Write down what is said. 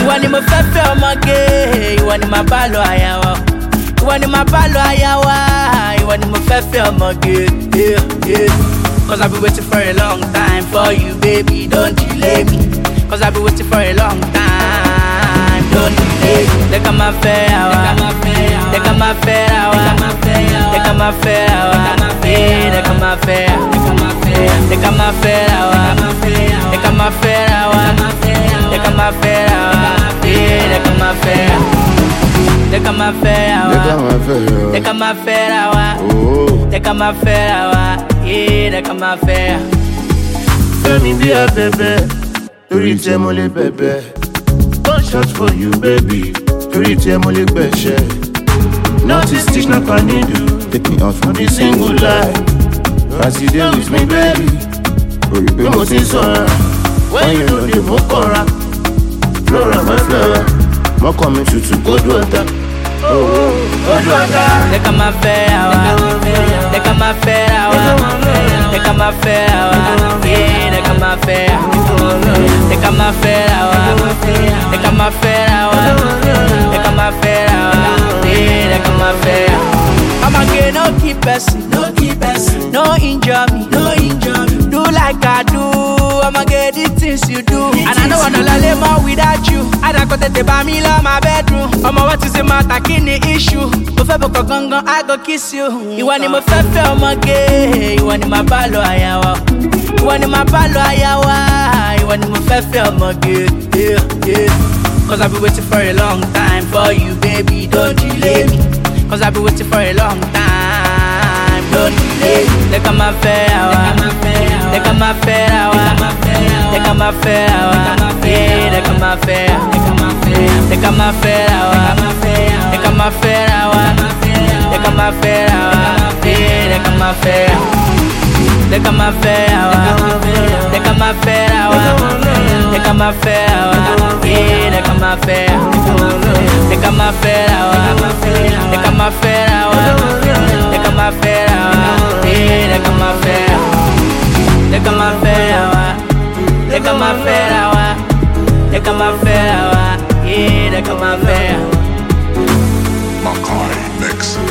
want him a fefe omage, you want him a balo ayawa. You want him a balo ayawa, you want him a fefe omage, yeah. Cause I've been waiting for a long time for you, baby, don't delay me. Cause I've been waiting for a long time, don't delay me. They come my fair hour, they come my fair hour, they come my fair hour, yeah, they come my fair, they come my fair hour, they come my fair hour, they come my fair hour, yeah, they come my fair, they come my fair hour, they come my fair hour, they come my fair hour, yeah, they come my fair. Femi be a baby, Turite mole bebe. One shot for you, baby. Turite mole beshe. Nothing stitch na panidu. Take me out from this single life. As you there with me, baby. You must see sora. When you know the mokora. Flora my flower. More coming to good water. Oh, good water. They come my fair hour. They come my fair hour. They come my fair hour. Yeah, they come my fair. They come my fair hour. They come my fair hour. They come my fair hour. Yeah, they come my fair. I'ma get no keep person, no injure me, do like I do. I'ma get the things you do, and I don't wanna lay more without you. I don't got to buy me love my bedroom. I'ma what is the matter? Kini issue. Before I go kiss you. You want him a fefe omage, you want him a balo ayawa. You want him a balo ayawa, you want him a fefe omage, yeah. Cause I've been waiting for a long time for you, baby, don't delay me. Cause I've been waiting for a long time, don't delay me. They come my fair hour, they come my fair hour, they come my fair hour, yeah, they come my fair, they come my fair hour, they come my fair hour, they come my fair hour, yeah, they come my fair, they come my fair hour, they come my fair hour, they come my fair hour, yeah, they come my fair, they come my fair hour, they come my fair hour, they come my fair hour, yeah, they come my fair, they come my fair hour, they come my fair hour, they come my fair hour, yeah, they come my fair. Makai Mix.